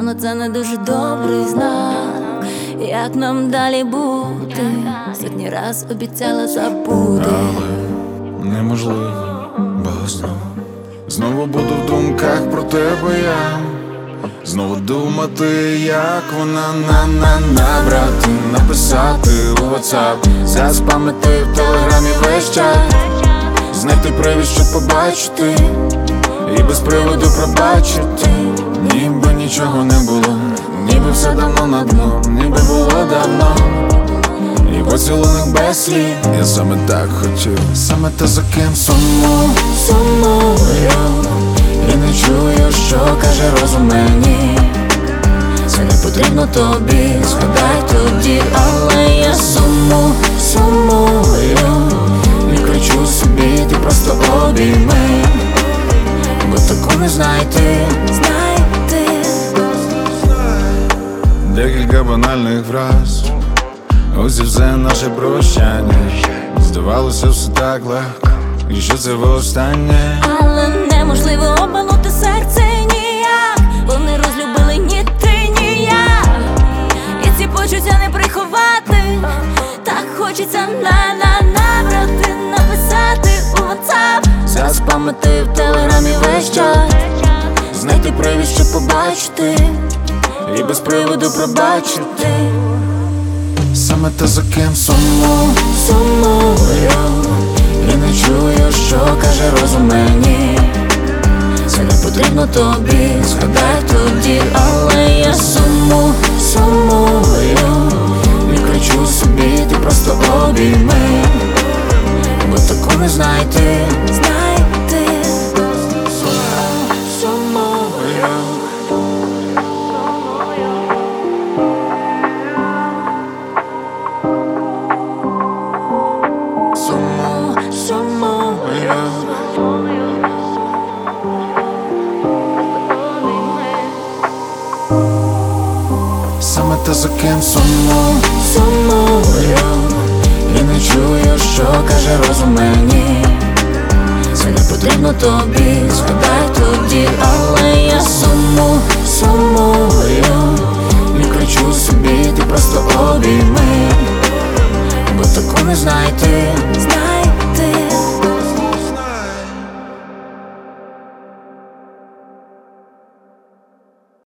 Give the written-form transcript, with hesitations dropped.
Напевно, це не дуже добрий знак. Як нам далі бути? Сотні раз обіцяла забути, але неможливо, бо знову буду в думках про тебе я. Знову думати, як вона набрати, написати у WhatsApp, заспамити в телеграмі весь чат, знайти привід, щоб побачити, і без приводу пробачити. Ніби нічого не було, ніби все давно на дно, ніби було давно. І поцілунок без слів, я саме так хотів, саме те, за ким сумую. І не чую, що каже розум мені. Це не потрібно тобі, згадай тоді. Але я сумую. І кричу собі, ти просто обійми, бо таку не знайти. Декілька банальних фраз, ось і все наше прощання. Здавалося, все так легко, і що це востаннє. Але неможливо обманути серце ніяк. Вони розлюбили ні ти, ні я. І ці почуття не приховати. Так хочеться набрати, написати у WhatsApp, заспамити в телеграмі весь чат, знайти привід, щоб побачити, і без приводу пробачити. Саме те, за ким сумую. І не чую, що каже розум мені. Це не потрібно тобі, згадай тоді. Але я сумую. І кричу собі, ти просто обійми, бо таку не знайти. Сумую. Саме те, за ким сумую. І не чую, що каже розум мені. Це не потрібно тобі, згадай тоді. Але я сумую.